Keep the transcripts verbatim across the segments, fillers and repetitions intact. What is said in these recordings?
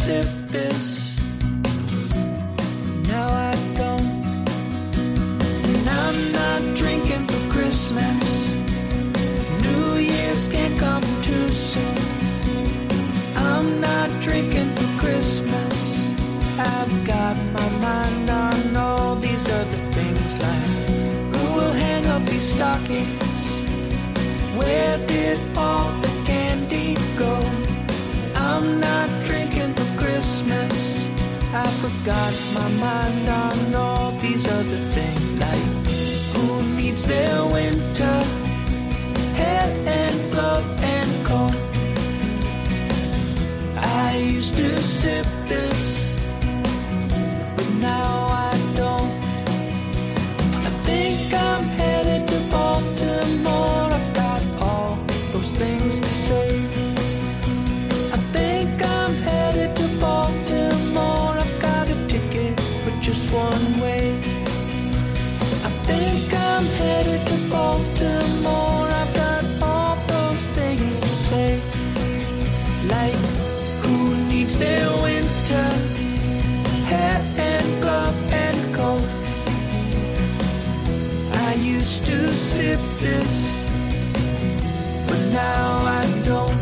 sip this. Now I don't. And I'm not drinking for Christmas. New Year's can't come too soon. I'm not drinking for Christmas. I've got my mind on all these other things, like who will hang up these stockings? Where did all the candy go? I'm not drinking for Christmas. I forgot my mind on all these other things, like who needs their winter hat and glove and coat? I used to sip this, but now I don't. I think I'm headed to Baltimore. I've got all those things to say. I think I'm headed to Baltimore. I've got a ticket for just one way. I think I'm headed to Baltimore. I've got all those things to say, like who needs their winter hat and glove and coat? I used to sip this, but now I don't.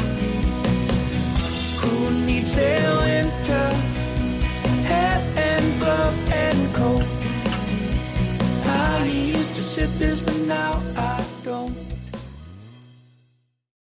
Who needs their winter hat and glove and coat? I used to sip this, but now I